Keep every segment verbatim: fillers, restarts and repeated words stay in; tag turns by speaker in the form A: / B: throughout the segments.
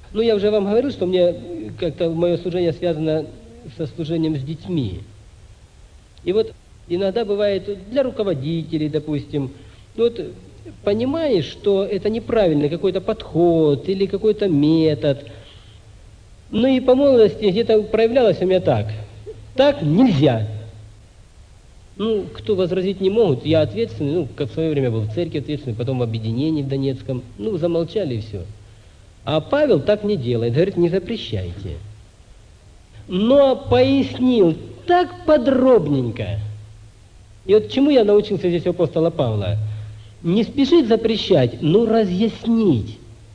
A: Ну, я уже вам говорил, что мне как-то мое служение связано со служением с детьми. И вот иногда бывает для руководителей, допустим, вот понимаешь, что это неправильный какой-то подход или какой-то метод. Ну и по молодости где-то проявлялось у меня так. Так нельзя. Ну, кто возразить не могут, я ответственный, ну, как в свое время был в церкви ответственный, потом в объединении в Донецком. Ну, замолчали и все. А Павел так не делает, говорит, не запрещайте. Но пояснил так подробненько. И вот чему я научился здесь у апостола Павла? Не спешить запрещать, но разъяснить.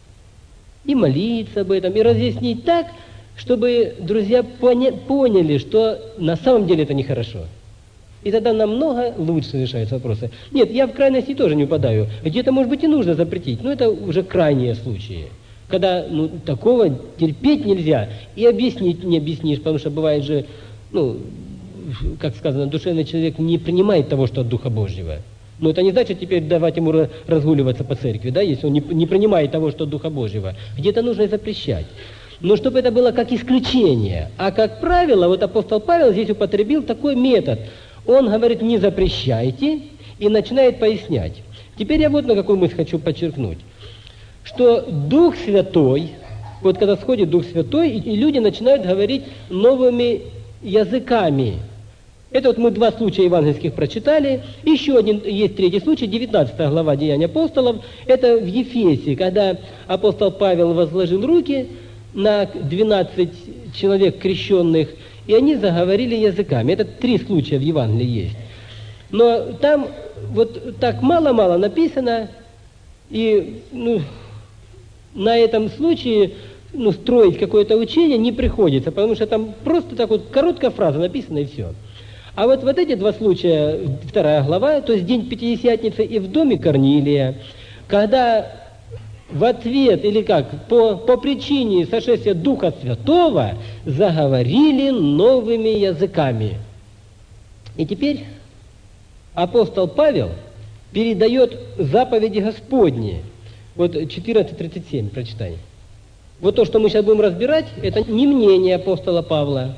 A: И молиться об этом, и разъяснить так, чтобы друзья поня- поняли, что на самом деле это нехорошо. И тогда намного лучше решаются вопросы. Нет, я в крайности тоже не упадаю. Где-то, может быть, и нужно запретить, но это уже крайние случаи. Когда ну, такого терпеть нельзя, и объяснить не объяснишь, потому что бывает же, ну, как сказано, душевный человек не принимает того, что от Духа Божьего. Но это не значит теперь давать ему разгуливаться по церкви, да, если он не, не принимает того, что от Духа Божьего. Где-то нужно и запрещать. Но чтобы это было как исключение. А как правило, вот апостол Павел здесь употребил такой метод. Он говорит, не запрещайте, и начинает пояснять. Теперь я вот на какую мысль хочу подчеркнуть. Что Дух Святой, вот когда сходит Дух Святой, и люди начинают говорить новыми языками. Это вот мы два случая евангельских прочитали. Еще один есть третий случай, девятнадцатая глава Деяний апостолов. Это в Ефесе, когда апостол Павел возложил руки на двенадцать человек крещенных, и они заговорили языками. Это три случая в Евангелии есть. Но там вот так мало-мало написано, и ну, на этом случае ну, строить какое-то учение не приходится, потому что там просто так вот короткая фраза написана и все. А вот, вот эти два случая, вторая глава, то есть день Пятидесятницы и в доме Корнилия, когда в ответ, или как, по, по причине сошествия Духа Святого заговорили новыми языками. И теперь апостол Павел передает заповеди Господни. Вот четырнадцать тридцать семь, прочитай. Вот то, что мы сейчас будем разбирать, это не мнение апостола Павла.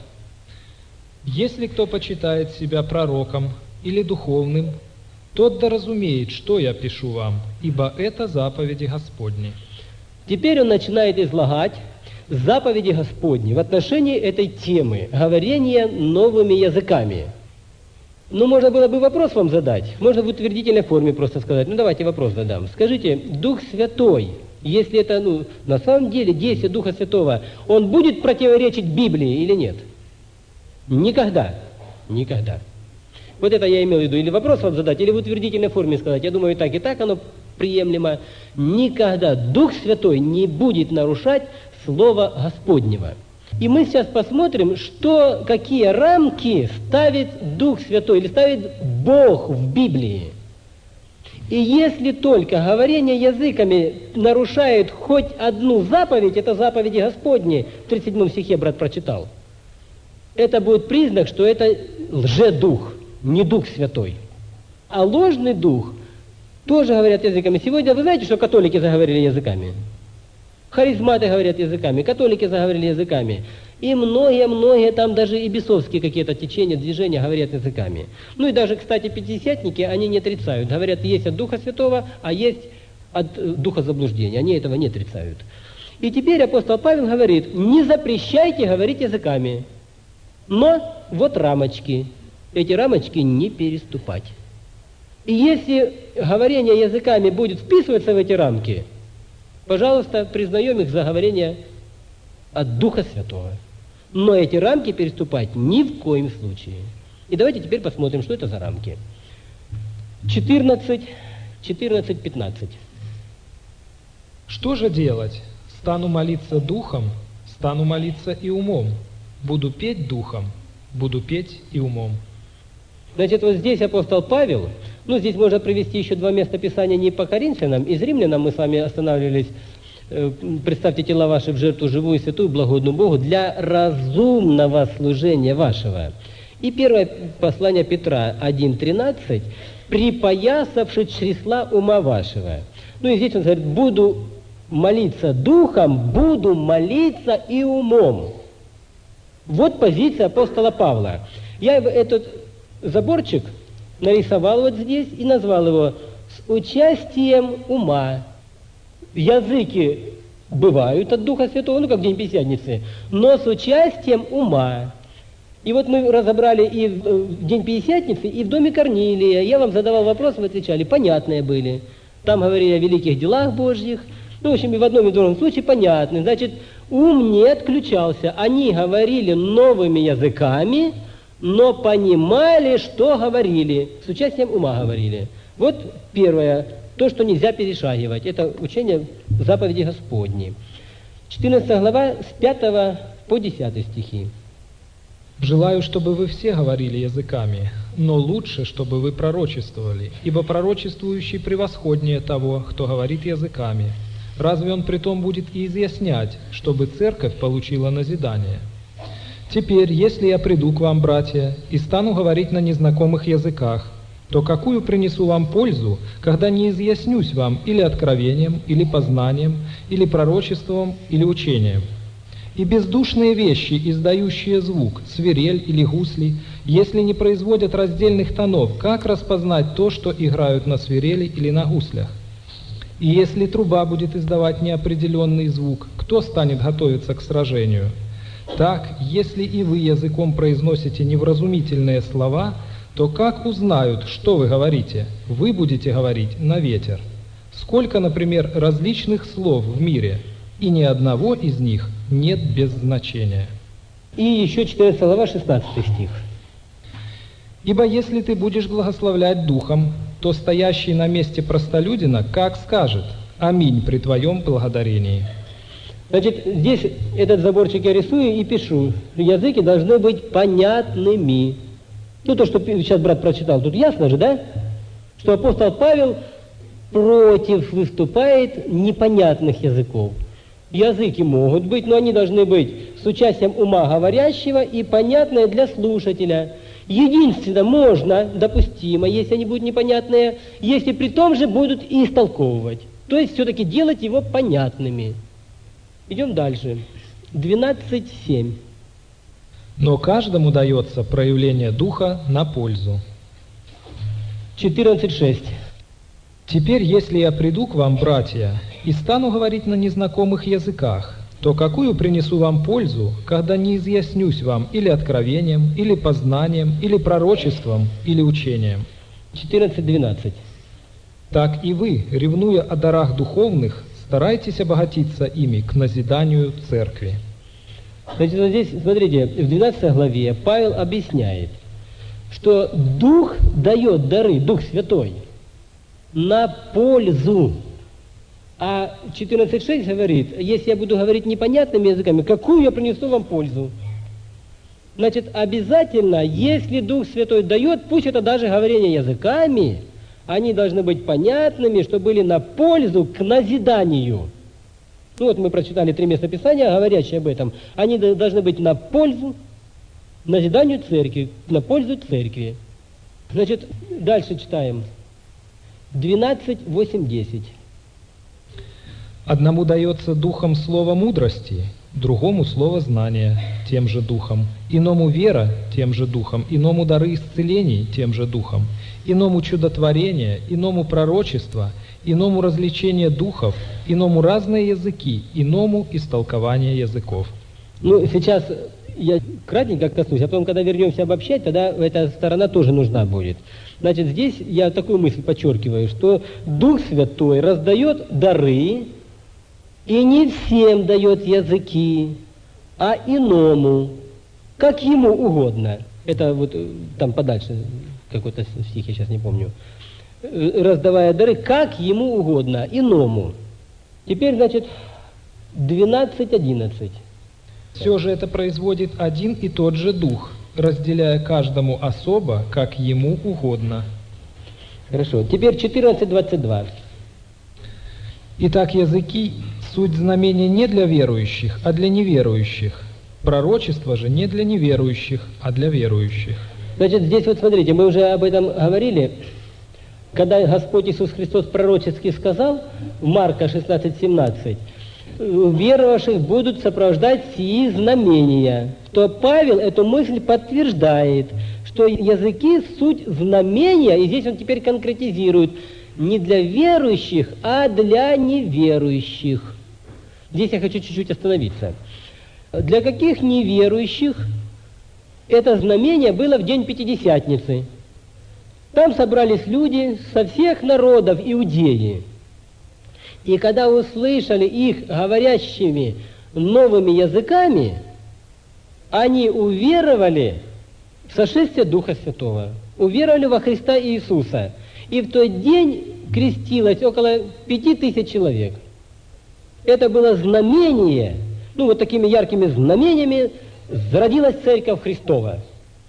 B: «Если кто почитает себя пророком или духовным, тот да разумеет, что я пишу вам, ибо это заповеди Господни».
A: Теперь он начинает излагать заповеди Господни в отношении этой темы, говорения новыми языками. Ну, можно было бы вопрос вам задать, можно в утвердительной форме просто сказать. Ну, давайте вопрос задам. Скажите, Дух Святой, если это, ну, на самом деле действие Духа Святого, он будет противоречить Библии или нет? Никогда. Никогда. Вот это я имел в виду. Или вопрос вам задать, или в утвердительной форме сказать. Я думаю, и так, и так оно приемлемо. Никогда Дух Святой не будет нарушать Слово Господнего. И мы сейчас посмотрим, что, какие рамки ставит Дух Святой, или ставит Бог в Библии. И если только говорение языками нарушает хоть одну заповедь, это заповеди Господни, в тридцать седьмом стихе брат прочитал, это будет признак, что это лжедух, не Дух Святой. А ложный дух тоже говорят языками. Сегодня вы знаете, что католики заговорили языками? Харизматы говорят языками, католики заговорили языками. И многие-многие там даже и бесовские какие-то течения, движения говорят языками. Ну и даже, кстати, пятидесятники, они не отрицают. Говорят, есть от Духа Святого, а есть от Духа заблуждения. Они этого не отрицают. И теперь апостол Павел говорит, не запрещайте говорить языками. Но вот рамочки. Эти рамочки не переступать. И если говорение языками будет вписываться в эти рамки, пожалуйста, признаем их за говорение от Духа Святого. Но эти рамки переступать ни в коем случае. И давайте теперь посмотрим, что это за рамки. четырнадцать, четырнадцать, пятнадцать.
B: «Что же делать? Стану молиться духом, стану молиться и умом. Буду петь духом, буду петь и умом».
A: Значит, вот здесь апостол Павел, ну, здесь можно привести еще два места Писания не по Коринфянам, из Римлянам мы с вами останавливались, э, представьте тела ваши в жертву живую, святую, благодную Богу, для разумного служения вашего. И первое послание Петра один тринадцать, припоясавши чресла ума вашего. Ну и здесь он говорит, буду молиться духом, буду молиться и умом. Вот позиция апостола Павла. Я этот заборчик нарисовал вот здесь и назвал его «С участием ума». Языки бывают от Духа Святого, ну как в День Пятидесятницы, но с участием ума. И вот мы разобрали и в День Пятидесятницы, и в доме Корнилия. Я вам задавал вопрос, вы отвечали, понятные были. Там говорили о великих делах Божьих. Ну, в общем, и в одном и в другом случае понятны. Значит, ум не отключался. Они говорили новыми языками, но понимали, что говорили. С участием ума говорили. Вот первое, то, что нельзя перешагивать. Это учение заповеди Господней. четырнадцатая глава с пятого по десятый стихи.
B: «Желаю, чтобы вы все говорили языками, но лучше, чтобы вы пророчествовали, ибо пророчествующий превосходнее того, кто говорит языками. Разве он притом будет и изъяснять, чтобы церковь получила назидание? Теперь, если я приду к вам, братья, и стану говорить на незнакомых языках, то какую принесу вам пользу, когда не изъяснюсь вам или откровением, или познанием, или пророчеством, или учением? И бездушные вещи, издающие звук, свирель или гусли, если не производят раздельных тонов, как распознать то, что играют на свирели или на гуслях? И если труба будет издавать неопределенный звук, кто станет готовиться к сражению? Так, если и вы языком произносите невразумительные слова, то как узнают, что вы говорите? Вы будете говорить на ветер. Сколько, например, различных слов в мире, и ни одного из них нет без значения».
A: И еще четырнадцатая глава, шестнадцатый стих.
B: «Ибо если ты будешь благословлять духом, то стоящий на месте простолюдина как скажет «Аминь» при твоем благодарении».
A: Значит, здесь этот заборчик я рисую и пишу. Языки должны быть понятными. Ну, то, что сейчас брат прочитал, тут ясно же, да? Что апостол Павел против выступает непонятных языков. Языки могут быть, но они должны быть с участием ума говорящего и понятные для слушателя. Единственно, можно, допустимо, если они будут непонятные, если при том же будут и истолковывать. То есть все-таки делать его понятными. Идем дальше. двенадцать семь.
B: «Но каждому дается проявление Духа на пользу».
A: четырнадцать шесть.
B: «Теперь, если я приду к вам, братья, и стану говорить на незнакомых языках, то какую принесу вам пользу, когда не изъяснюсь вам или откровением, или познанием, или пророчеством, или учением?»
A: четырнадцать двенадцать.
B: «Так и вы, ревнуя о дарах духовных, старайтесь обогатиться ими к назиданию церкви».
A: Значит, вот здесь, смотрите, в двенадцатой главе Павел объясняет, что Дух дает дары, Дух Святой, на пользу. А четырнадцать шесть говорит, если я буду говорить непонятными языками, какую я принесу вам пользу? Значит, обязательно, если Дух Святой дает, пусть это даже говорение языками, они должны быть понятными, что были на пользу к назиданию. Ну вот мы прочитали три места Писания, говорящие об этом. Они должны быть на пользу назиданию церкви, на пользу церкви. Значит, дальше читаем. двенадцать восемь десять.
B: «Одному дается духом слово мудрости, другому слово знания, тем же духом, иному вера, тем же духом, иному дары исцелений, тем же духом, иному чудотворение, иному пророчество, иному развлечение духов, иному разные языки, иному истолкование языков».
A: Ну, сейчас я кратенько коснусь, а потом, когда вернемся обобщать, тогда эта сторона тоже нужна будет. Значит, здесь я такую мысль подчеркиваю, что Дух Святой раздает дары, и не всем дает языки, а иному, как ему угодно. Это вот там подальше, какой-то стих, я сейчас не помню. Раздавая дары, как ему угодно, иному. Теперь, значит, двенадцать одиннадцать.
B: Все же это производит один и тот же Дух, разделяя каждому особо, как ему угодно.
A: Хорошо. Теперь четырнадцать двадцать два.
B: «Итак, языки — суть знамения не для верующих, а для неверующих. Пророчество же не для неверующих, а для верующих».
A: Значит, здесь вот смотрите, мы уже об этом говорили. когда Господь Иисус Христос пророчески сказал в Марка шестнадцать семнадцать, веровавших будут сопровождать сии знамения, то Павел эту мысль подтверждает, что языки – суть знамения, и здесь он теперь конкретизирует, не для верующих, а для неверующих. Здесь я хочу чуть-чуть остановиться. Для каких неверующих это знамение было в день Пятидесятницы? Там собрались люди со всех народов Иудеи. И когда услышали их говорящими новыми языками, они уверовали в сошествие Духа Святого, уверовали во Христа Иисуса. И в тот день крестилось около пяти тысяч человек. Это было знамение, ну вот такими яркими знамениями зародилась Церковь Христова.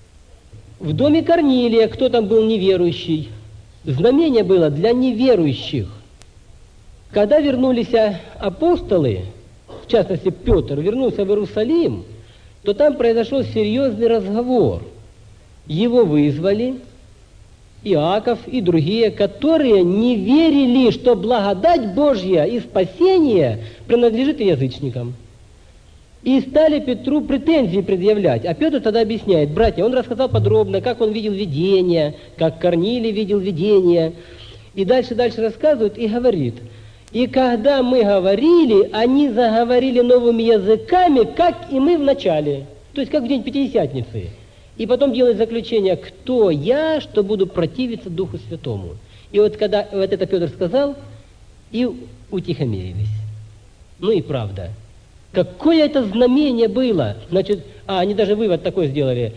A: В доме Корнилия, кто там был неверующий, знамение было для неверующих. Когда вернулись апостолы, в частности Петр, вернулся в Иерусалим, то там произошел серьезный разговор. Его вызвали, Иаков и другие, которые не верили, что благодать Божья и спасение принадлежит язычникам. И стали Петру претензии предъявлять. А Петр тогда объясняет: братья, он рассказал подробно, как он видел видение, как Корнилий видел видение. И дальше-дальше рассказывает и говорит: и когда мы говорили, они заговорили новыми языками, как и мы в начале. То есть как в день Пятидесятницы. И потом делает заключение: кто я, что буду противиться Духу Святому. И вот когда вот это Петр сказал, и утихомирились. Ну и правда. Какое это знамение было? Значит, а, они даже вывод такой сделали.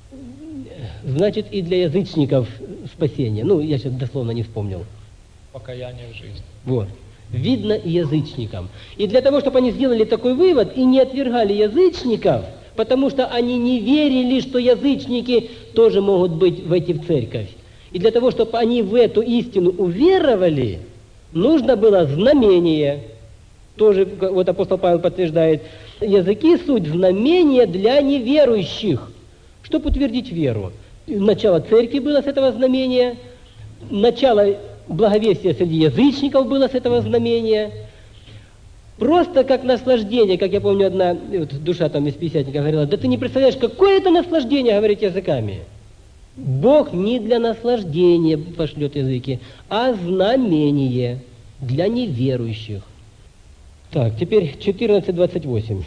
A: Значит, и для язычников спасение. Ну, я сейчас дословно не вспомнил.
B: Покаяние в жизни.
A: Вот. Видно и язычникам. И для того, чтобы они сделали такой вывод и не отвергали язычников, потому что они не верили, что язычники тоже могут быть войти в церковь. И для того, чтобы они в эту истину уверовали, нужно было знамение. Тоже, вот апостол Павел подтверждает, языки – суть знамения для неверующих, чтобы утвердить веру. Начало церкви было с этого знамения, начало благовестия среди язычников было с этого знамения. Просто как наслаждение, как я помню, одна вот, душа там из пятидесятника говорила: да ты не представляешь, какое это наслаждение говорить языками. Бог не для наслаждения пошлет языки, а знамение для неверующих. Так, теперь четырнадцать двадцать восемь.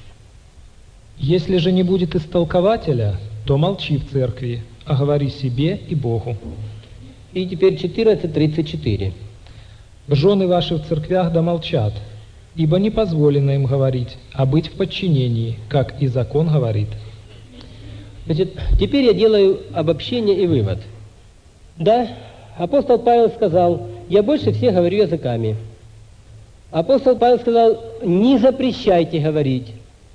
B: Если же не будет истолкователя, то молчи в церкви, а говори себе и Богу.
A: И теперь четырнадцать тридцать четыре.
B: Жены ваши в церквях да молчат, ибо не позволено им говорить, а быть в подчинении, как и закон говорит.
A: Значит, теперь я делаю обобщение и вывод. Да, апостол Павел сказал: я больше всех говорю языками. Апостол Павел сказал: не запрещайте говорить,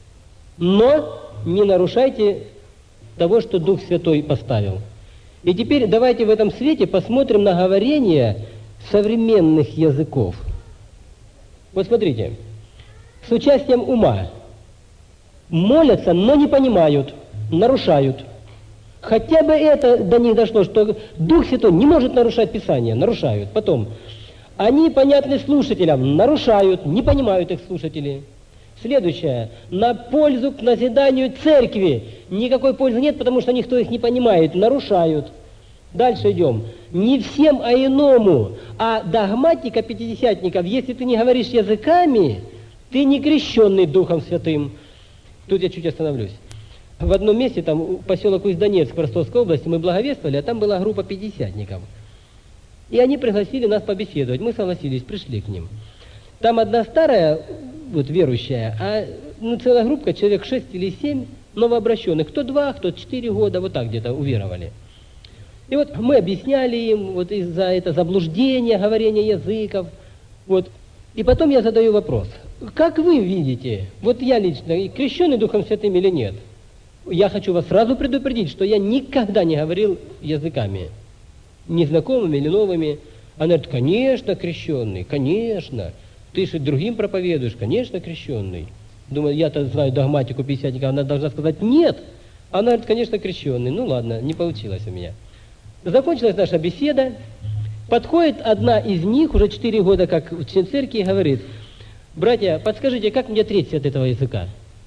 A: но не нарушайте того, что Дух Святой поставил. И теперь давайте в этом свете посмотрим на говорение современных языков. Вот смотрите, с участием ума. Молятся, но не понимают, нарушают. Хотя бы это до них дошло, что Дух Святой не может нарушать Писание, нарушают. Потом, они понятны слушателям, нарушают, не понимают их слушатели. Следующее, на пользу к назиданию церкви. Никакой пользы нет, потому что никто их не понимает, нарушают. Дальше идем. Не всем, а иному. А догматика пятидесятников: если ты не говоришь языками, ты не крещенный Духом Святым. Тут я чуть остановлюсь. В одном месте, там поселок Усть-Донецк в Ростовской области, мы благовествовали, а там была группа пятидесятников. И они пригласили нас побеседовать. Мы согласились, пришли к ним. Там одна старая, вот верующая, а ну, целая группа, человек шесть или семь новообращенных. Кто два, кто четыре года, вот так где-то уверовали. И вот мы объясняли им вот из-за это заблуждения, говорения языков. Вот. И потом я задаю вопрос: как вы видите, вот я лично, крещенный Духом Святым или нет? Я хочу вас сразу предупредить, что я никогда не говорил языками, незнакомыми или новыми. Она говорит: конечно, крещенный, конечно. Ты же другим проповедуешь, конечно, крещенный. Думаю, я-то знаю догматику пятидесятника, она должна сказать нет. Она говорит: конечно, крещенный. Ну ладно, не получилось у меня. Закончилась наша беседа, Подходит одна из них, уже четыре года как член церкви, и говорит: братья, подскажите, как мне отречься от этого языка?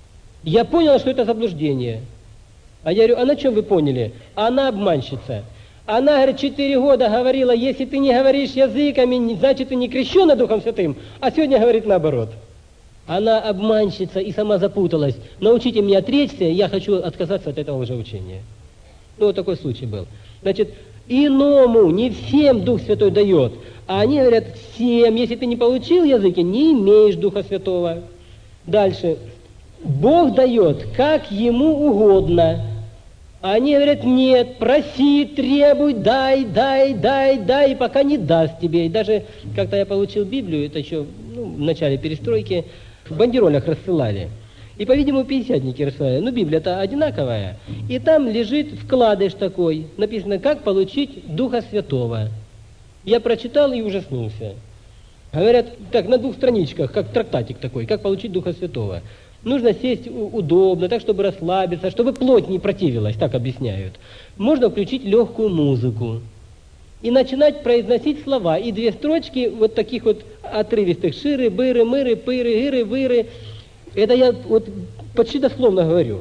A: Я поняла, что это заблуждение. А я говорю: а на чем вы поняли? Она обманщица. Она, говорит, четыре года говорила: если ты не говоришь языками, значит ты не крещена Духом Святым. А сегодня говорит наоборот. Она обманщица и сама запуталась. Научите меня отречься, я хочу отказаться от этого лжеучения. Ну, вот такой случай был. Значит, иному, не всем Дух Святой дает. А они говорят: всем, если ты не получил языки, не имеешь Духа Святого. Дальше. Бог дает, как Ему угодно. А они говорят: нет, проси, требуй, дай, дай, дай, дай, пока не даст тебе. И даже, когда я получил Библию, это еще ну, в начале перестройки, в бандеролях рассылали. И, по-видимому, пятидесятники рассылали. Ну, Библия-то одинаковая. И там лежит вкладыш такой. Написано: как получить Духа Святого. Я прочитал и ужаснулся. Говорят, так, на двух страничках, как трактатик такой, как получить Духа Святого. Нужно сесть удобно, так, чтобы расслабиться, чтобы плоть не противилась, так объясняют. Можно включить легкую музыку и начинать произносить слова. И две строчки вот таких вот отрывистых: ширы, быры, мыры, пыры, гыры, выры. Это я вот почти дословно говорю.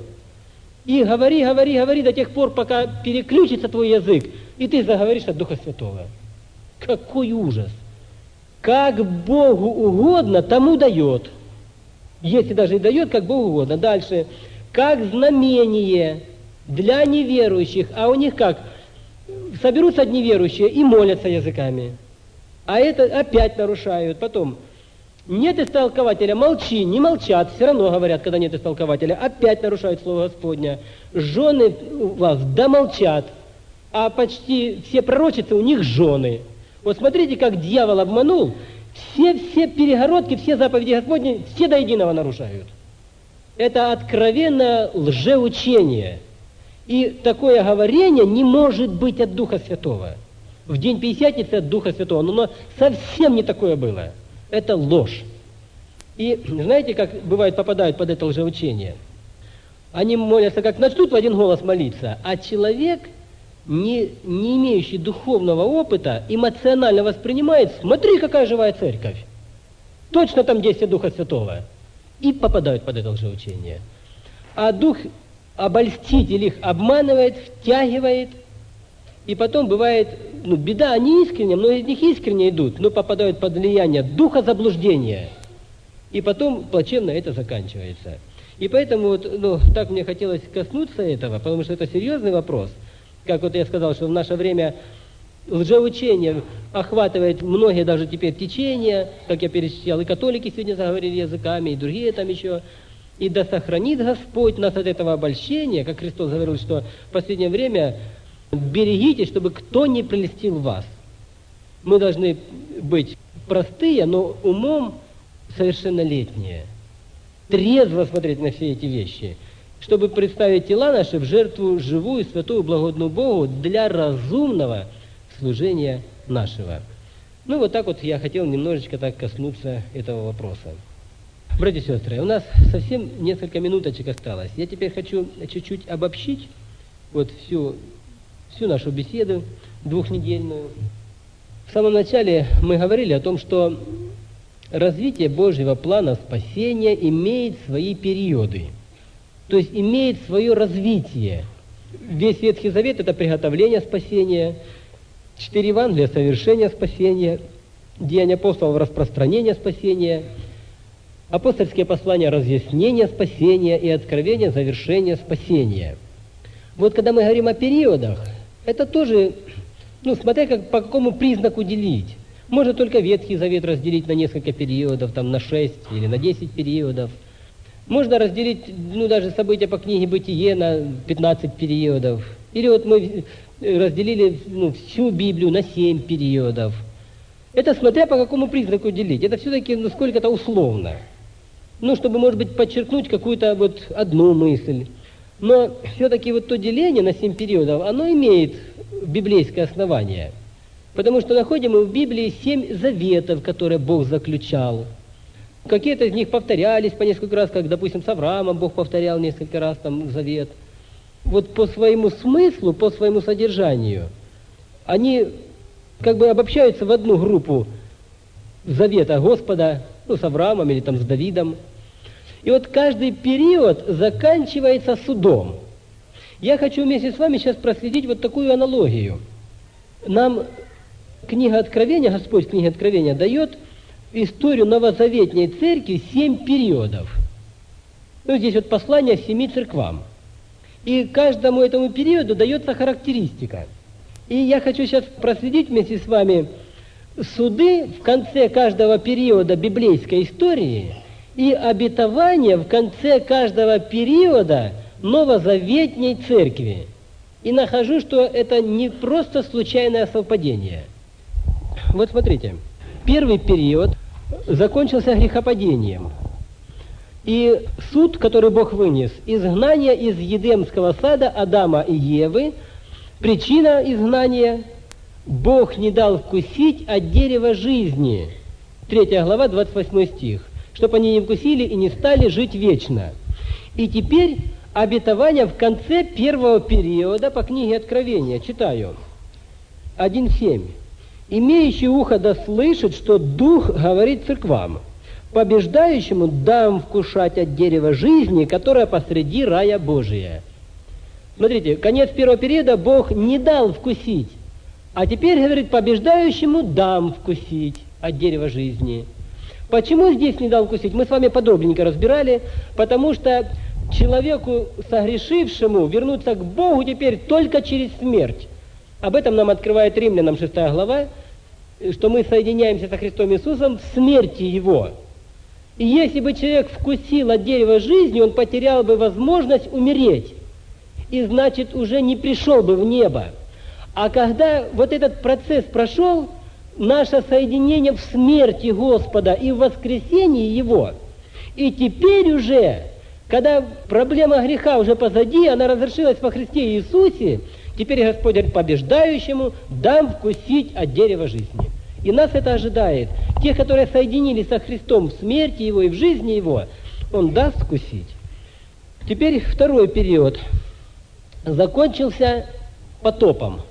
A: И говори, говори, говори до тех пор, пока переключится твой язык, и ты заговоришь от Духа Святого. Какой ужас! Как Богу угодно, тому дает. Если даже и дает, как Богу угодно. Дальше. Как знамение для неверующих. А у них как? Соберутся неверующие и молятся языками. А это опять нарушают. Потом. Нет истолкователя, молчи, не молчат. Все равно говорят, когда нет истолкователя. Опять нарушают Слово Господня. Жены у вас да молчат. А почти все пророчицы у них жены. Вот смотрите, как дьявол обманул. Все, все перегородки, все заповеди Господни, все до единого нарушают. Это откровенное лжеучение. И такое говорение не может быть от Духа Святого. В день Пятидесятницы от Духа Святого, но оно совсем не такое было. Это ложь. И знаете, как бывает попадают под это лжеучение? Они молятся, как начнут в один голос молиться, а человек, не, не имеющий духовного опыта, эмоционально воспринимает: смотри, какая живая церковь. Точно там действие Духа Святого. И попадают под это лжеучение. А Дух обольститель их обманывает, втягивает. И потом бывает, ну, беда, они искренне, многие из них искренне идут, но попадают под влияние духа заблуждения. И потом плачевно это заканчивается. И поэтому вот, ну, так мне хотелось коснуться этого, потому что это серьезный вопрос. Как вот я сказал, что в наше время лжеучение охватывает многие даже теперь течения, как я перечислял, и католики сегодня заговорили языками, и другие там еще. И да сохранит Господь нас от этого обольщения, как Христос говорил, что в последнее время берегитесь, чтобы кто не прельстил вас. Мы должны быть простые, но умом совершеннолетние. Трезво смотреть на все эти вещи, чтобы представить тела наши в жертву живую, святую, благодную Богу для разумного служения нашего. Ну, вот так вот я хотел немножечко так коснуться этого вопроса. Братья и сестры, у нас совсем несколько минуточек осталось. Я теперь хочу чуть-чуть обобщить вот всю, всю нашу беседу двухнедельную. В самом начале мы говорили о том, что развитие Божьего плана спасения имеет свои периоды. То есть имеет свое развитие. Весь Ветхий Завет – это приготовление спасения, четыре Евангелия – совершение спасения, Деяния апостолов – распространение спасения, апостольские послания – разъяснение спасения и откровение – завершение спасения. Вот когда мы говорим о периодах, это тоже, ну, смотря как, по какому признаку делить. Можно только Ветхий Завет разделить на несколько периодов, там на шесть или на десять периодов. Можно разделить, ну, даже события по книге «Бытие» на пятнадцать периодов. Или вот мы разделили, ну, всю Библию на семь периодов. Это смотря по какому признаку делить. Это все-таки, ну, сколько-то условно. Ну, чтобы, может быть, подчеркнуть какую-то вот одну мысль. Но все-таки вот то деление на семь периодов, оно имеет библейское основание. Потому что находим мы в Библии семь заветов, которые Бог заключал. Какие-то из них повторялись по несколько раз, как, допустим, с Авраамом Бог повторял несколько раз там завет. Вот по своему смыслу, по своему содержанию, они как бы обобщаются в одну группу завета Господа, ну, с Авраамом или там с Давидом. И вот каждый период заканчивается судом. Я хочу вместе с вами сейчас проследить вот такую аналогию. Нам книга Откровения, Господь в книге Откровения дает историю новозаветней церкви семь периодов. Ну, здесь вот послание семи церквам. И каждому этому периоду дается характеристика. И я хочу сейчас проследить вместе с вами суды в конце каждого периода библейской истории и обетование в конце каждого периода новозаветней церкви. И нахожу, что это не просто случайное совпадение. Вот смотрите, первый период закончился грехопадением. И суд, который Бог вынес, изгнание из Едемского сада Адама и Евы, причина изгнания – Бог не дал вкусить от дерева жизни. Третья глава, двадцать восьмой стих. Чтобы они не вкусили и не стали жить вечно. И теперь обетование в конце первого периода по книге Откровения. Читаю. один семь. «Имеющий ухо да слышит, что Дух говорит церквам. Побеждающему дам вкушать от дерева жизни, которое посреди рая Божия». Смотрите, конец первого периода Бог не дал вкусить. А теперь, говорит, побеждающему дам вкусить от дерева жизни. Почему здесь не дал вкусить? Мы с вами подробненько разбирали, потому что человеку согрешившему вернуться к Богу теперь только через смерть. Об этом нам открывает Римлянам шестая глава, что мы соединяемся со Христом Иисусом в смерти Его. И если бы человек вкусил от дерева жизни, он потерял бы возможность умереть. И значит, уже не пришел бы в небо. А когда вот этот процесс прошел, наше соединение в смерти Господа и в воскресении Его. И теперь уже, когда проблема греха уже позади, она разрешилась во Христе Иисусе, теперь Господь говорит, побеждающему дам вкусить от дерева жизни. И нас это ожидает. Тех, которые соединились со Христом в смерти Его и в жизни Его, Он даст вкусить. Теперь второй период закончился потопом.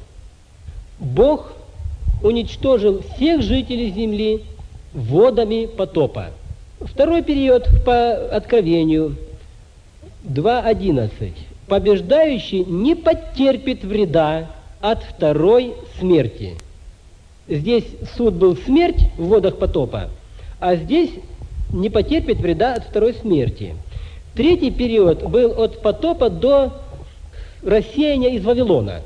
A: Бог уничтожил всех жителей земли водами потопа. Второй период по Откровению два одиннадцать. Побеждающий не потерпит вреда от второй смерти. Здесь суд был смерть в водах потопа, а здесь не потерпит вреда от второй смерти. Третий период был от потопа до рассеяния из Вавилона.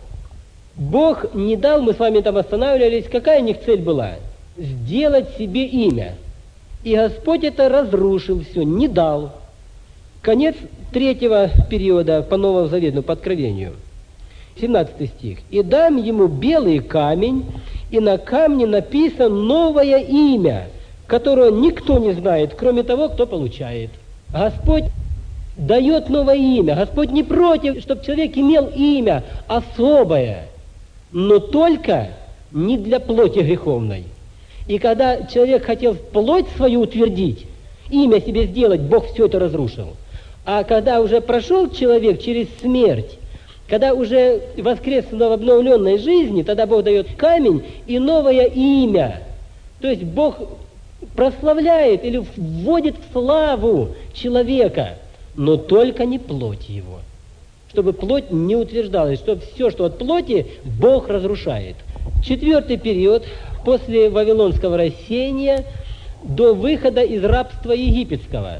A: Бог не дал, мы с вами там останавливались, какая у них цель была? Сделать себе имя. И Господь это разрушил все, не дал. Конец третьего периода по Новому Завету, по Откровению. семнадцатый стих. «И дам ему белый камень, и на камне написано новое имя, которое никто не знает, кроме того, кто получает». Господь дает новое имя. Господь не против, чтобы человек имел имя особое, но только не для плоти греховной. И когда человек хотел плоть свою утвердить, имя себе сделать, Бог все это разрушил. А когда уже прошел человек через смерть, когда уже воскрес в обновленной жизни, тогда Бог дает камень и новое имя. То есть Бог прославляет или вводит в славу человека, но только не плоть его. Чтобы плоть не утверждалась, чтобы все, что от плоти, Бог разрушает. Четвертый период, после Вавилонского рассеяния, до выхода из рабства египетского.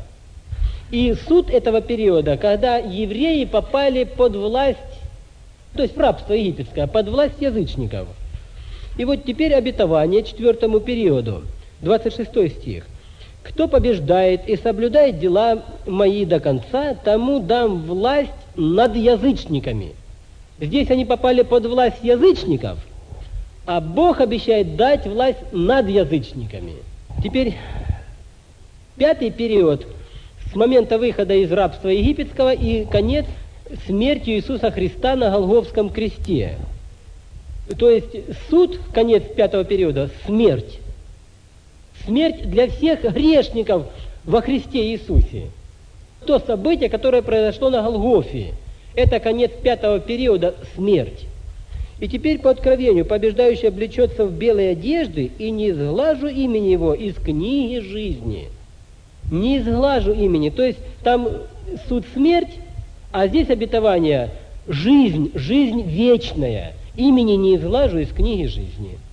A: И суд этого периода, когда евреи попали под власть, то есть в рабство египетское, под власть язычников. И вот теперь обетование четвертому периоду, двадцать шестой стих. «Кто побеждает и соблюдает дела мои до конца, тому дам власть над язычниками». Здесь они попали под власть язычников, а Бог обещает дать власть над язычниками. Теперь пятый период с момента выхода из рабства египетского и конец смертью Иисуса Христа на Голгофском кресте. То есть суд, конец пятого периода, смерть. Смерть для всех грешников во Христе Иисусе. То событие, которое произошло на Голгофе, это конец пятого периода, смерть. И теперь по откровению побеждающий облечется в белые одежды, и не изглажу имени его из книги жизни. Не изглажу имени. То есть там суд смерть, а здесь обетование жизнь, жизнь вечная. Имени не изглажу из книги жизни.